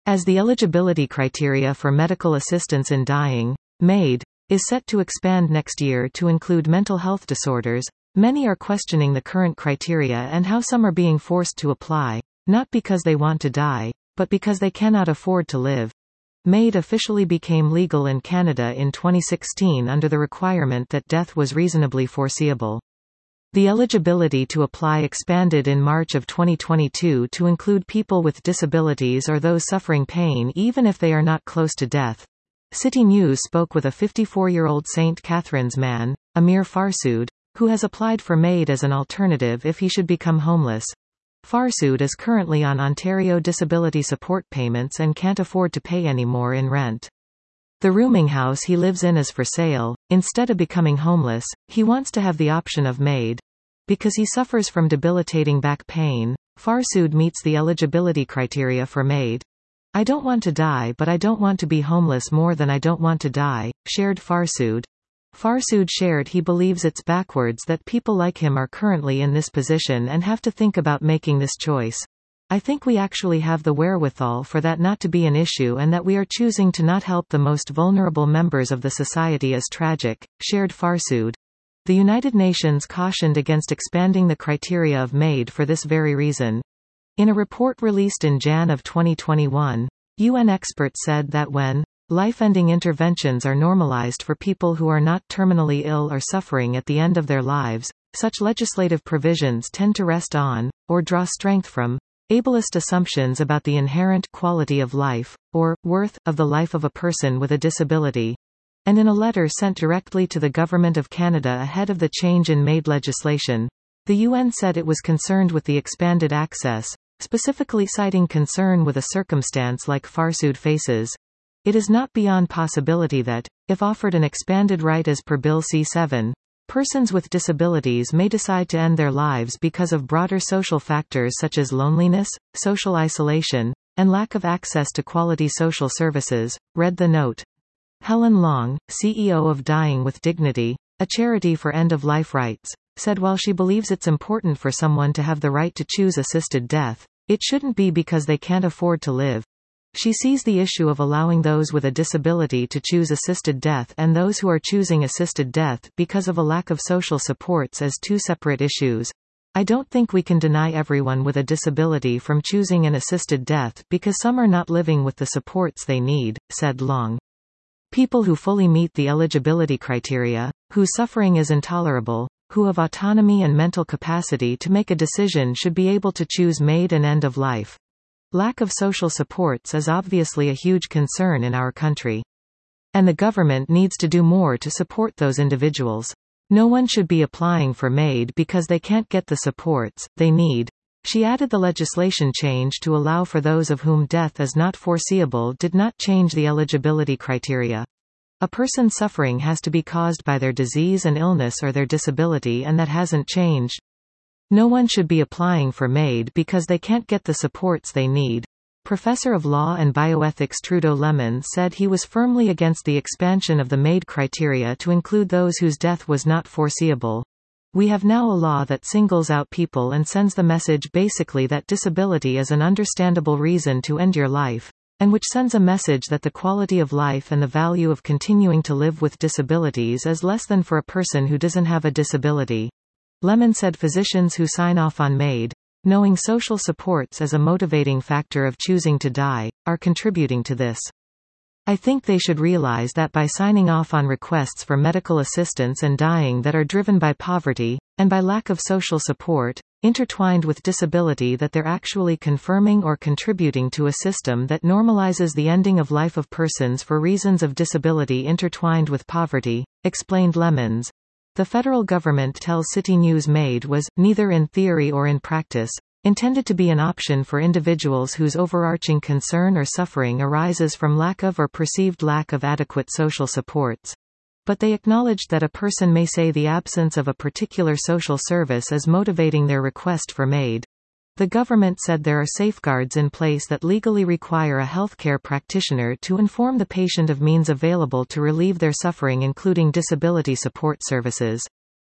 As the eligibility criteria for medical assistance in dying, MAID, is set to expand next year to include mental health disorders, many are questioning the current criteria and how some are being forced to apply, not because they want to die, but because they cannot afford to live. MAID officially became legal in Canada in 2016 under the requirement that death was reasonably foreseeable. The eligibility to apply expanded in March of 2022 to include people with disabilities or those suffering pain even if they are not close to death. City News spoke with a 54-year-old St. Catharines man, Amir Farsood, who has applied for MAID as an alternative if he should become homeless. Farsood is currently on Ontario disability support payments and can't afford to pay any more in rent. The rooming house he lives in is for sale. Instead of becoming homeless, he wants to have the option of MAID. Because he suffers from debilitating back pain, Farsood meets the eligibility criteria for MAID. "I don't want to die, but I don't want to be homeless more than I don't want to die," shared Farsood. Farsood shared he believes it's backwards that people like him are currently in this position and have to think about making this choice. "I think we actually have the wherewithal for that not to be an issue and that we are choosing to not help the most vulnerable members of the society is tragic," shared Farsood. The United Nations cautioned against expanding the criteria of MAID for this very reason. In a report released in Jan of 2021, UN experts said that when life-ending interventions are normalized for people who are not terminally ill or suffering at the end of their lives, such legislative provisions tend to rest on, or draw strength from, ableist assumptions about the inherent quality of life, or worth, of the life of a person with a disability. And in a letter sent directly to the Government of Canada ahead of the change in MAID legislation, the UN said it was concerned with the expanded access, specifically citing concern with a circumstance like Farsood faces. It is not beyond possibility that, if offered an expanded right as per Bill C-7, persons with disabilities may decide to end their lives because of broader social factors such as loneliness, social isolation, and lack of access to quality social services, read the note. Helen Long, CEO of Dying with Dignity, a charity for end-of-life rights, said while she believes it's important for someone to have the right to choose assisted death, it shouldn't be because they can't afford to live. She sees the issue of allowing those with a disability to choose assisted death and those who are choosing assisted death because of a lack of social supports as two separate issues. "I don't think we can deny everyone with a disability from choosing an assisted death because some are not living with the supports they need," said Long. People who fully meet the eligibility criteria, whose suffering is intolerable, who have autonomy and mental capacity to make a decision should be able to choose MAID and end of life. Lack of social supports is obviously a huge concern in our country. And the government needs to do more to support those individuals. No one should be applying for MAID because they can't get the supports they need. She added the legislation change to allow for those of whom death is not foreseeable did not change the eligibility criteria. A person's suffering has to be caused by their disease and illness or their disability, and that hasn't changed. No one should be applying for MAID because they can't get the supports they need. Professor of Law and Bioethics Trudeau Lemon said he was firmly against the expansion of the MAID criteria to include those whose death was not foreseeable. "We have now a law that singles out people and sends the message basically that disability is an understandable reason to end your life, and which sends a message that the quality of life and the value of continuing to live with disabilities is less than for a person who doesn't have a disability." Lemon said physicians who sign off on MAID, knowing social supports as a motivating factor of choosing to die, are contributing to this. "I think they should realize that by signing off on requests for medical assistance and dying that are driven by poverty, and by lack of social support, intertwined with disability, that they're actually confirming or contributing to a system that normalizes the ending of life of persons for reasons of disability intertwined with poverty," explained Lemons. The federal government tells City News MAID was, neither in theory or in practice, intended to be an option for individuals whose overarching concern or suffering arises from lack of or perceived lack of adequate social supports. But they acknowledged that a person may say the absence of a particular social service is motivating their request for MAID. The government said there are safeguards in place that legally require a healthcare practitioner to inform the patient of means available to relieve their suffering, including disability support services.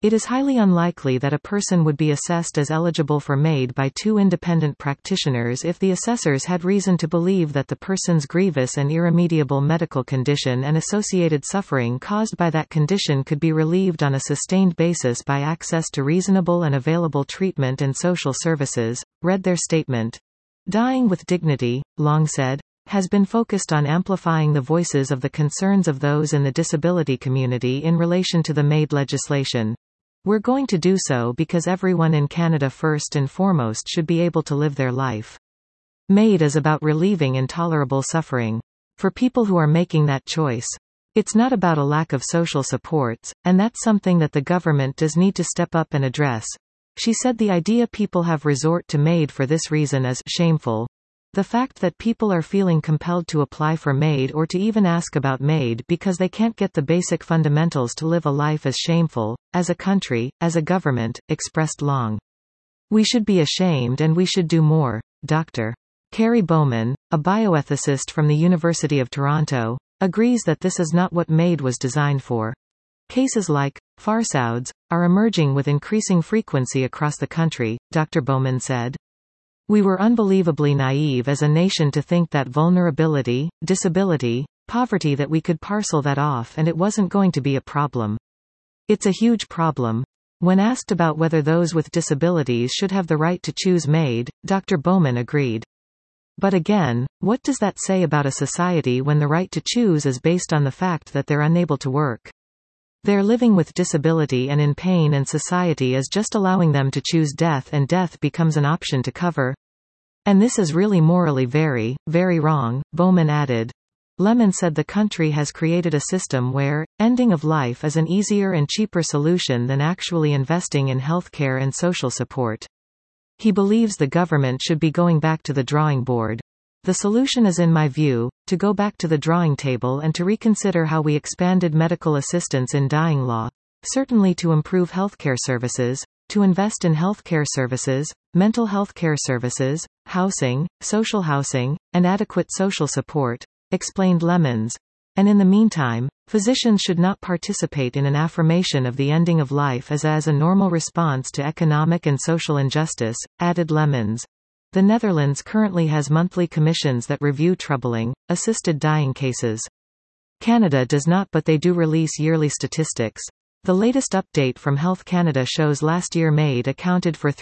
It is highly unlikely that a person would be assessed as eligible for MAID by two independent practitioners if the assessors had reason to believe that the person's grievous and irremediable medical condition and associated suffering caused by that condition could be relieved on a sustained basis by access to reasonable and available treatment and social services, read their statement. Dying with Dignity, long said, has been focused on amplifying the voices of the concerns of those in the disability community in relation to the MAID legislation. We're going to do so because everyone in Canada first and foremost should be able to live their life. MAID is about relieving intolerable suffering. For people who are making that choice. It's not about a lack of social supports, and that's something that the government does need to step up and address. She said the idea people have resort to MAID for this reason is shameful. The fact that people are feeling compelled to apply for MAID or to even ask about MAID because they can't get the basic fundamentals to live a life is shameful, as a country, as a government, expressed Long. We should be ashamed and we should do more. Dr. Carrie Bowman, a bioethicist from the University of Toronto, agrees that this is not what MAID was designed for. Cases like FARSOUDs are emerging with increasing frequency across the country, Dr. Bowman said. We were unbelievably naive as a nation to think that vulnerability, disability, poverty that we could parcel that off and it wasn't going to be a problem. It's a huge problem. When asked about whether those with disabilities should have the right to choose MAID, Dr. Bowman agreed. But again, what does that say about a society when the right to choose is based on the fact that they're unable to work? They're living with disability and in pain and society is just allowing them to choose death and death becomes an option to cover. And this is really morally very, very wrong, Bowman added. Lemon said the country has created a system where, ending of life is an easier and cheaper solution than actually investing in healthcare and social support. He believes the government should be going back to the drawing board. The solution is in my view, to go back to the drawing table and to reconsider how we expanded medical assistance in dying law, certainly to improve healthcare services, to invest in healthcare services, mental health care services, housing, social housing, and adequate social support, explained Lemons. And in the meantime, physicians should not participate in an affirmation of the ending of life as a normal response to economic and social injustice, added Lemons. The Netherlands currently has monthly commissions that review troubling, assisted dying cases. Canada does not, but they do release yearly statistics. The latest update from Health Canada shows last year MAID accounted for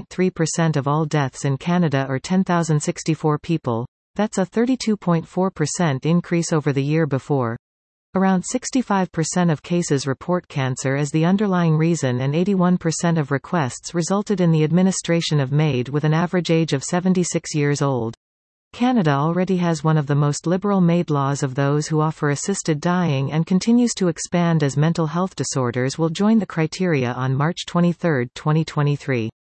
3.3% of all deaths in Canada or 10,064 people. That's a 32.4% increase over the year before. Around 65% of cases report cancer as the underlying reason and 81% of requests resulted in the administration of MAID with an average age of 76 years old. Canada already has one of the most liberal MAID laws of those who offer assisted dying and continues to expand as mental health disorders will join the criteria on March 23, 2023.